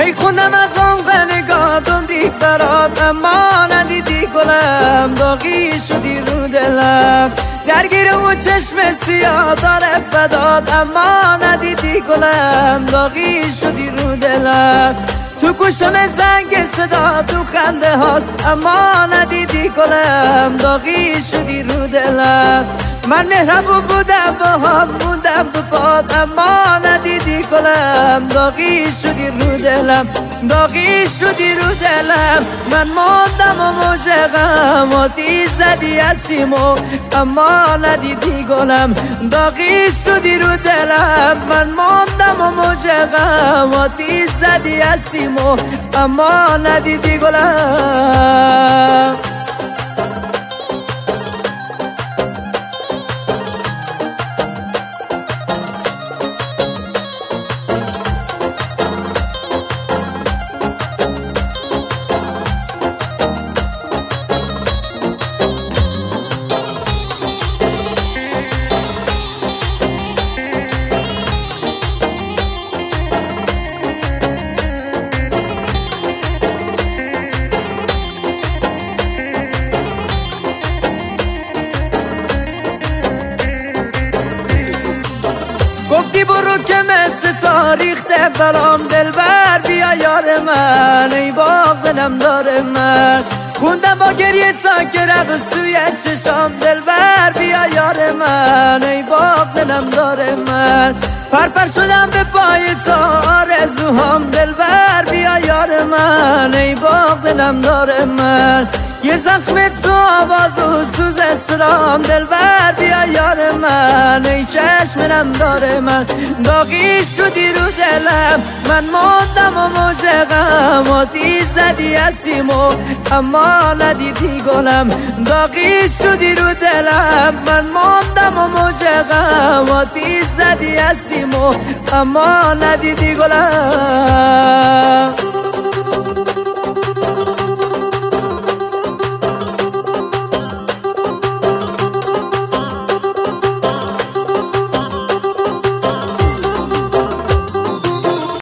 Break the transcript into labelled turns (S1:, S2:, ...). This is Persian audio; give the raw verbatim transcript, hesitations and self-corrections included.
S1: هی خوندم از آن نگاهتون ریخ برات، اما ندیدی گلم داغی شدی رو دلم. درگیر اون چشم سیاه داره فدات، اما ندیدی گلم داغی شدی رو دلم. تو گوشم زنگ صدا تو خنده هات، اما ندیدی گلم داغی شدی رو دلم. من مهربون بودم با هم موندم تو پات، اما ندیدی گلم داغی شدی رو دلم. داغی شدی رو دلم. من موندم و موج غم آتیش زدی از سیمو، اما ندیدی گلم داغی شدی رو دلم. من موندم و موج غم آتیش زدی از سیمو، اما ندیدی گلم. گفتی برو که مثل تاریخته برام دلبر، بیا یار من ای باغ داره من. خوندم با گریه تا که رفت سوی چشام دلبر، بیا یار من ای باغ داره من. پرپر شدم به پای تا آرزوهام دلبر، بیا یار من ای باغ داره من. یه زخم تو آواز و سوز اسرام دلبر، بیا یار من ای چشم نم داره من. داغی شدی رو دلم. من موندم و موج غم آتیش زدی از سیمو، اما ندیدی گلم داغی شدی رو دلم. من موندم و موج غم آتیش زدی از سیمو، اما ندیدی گلم.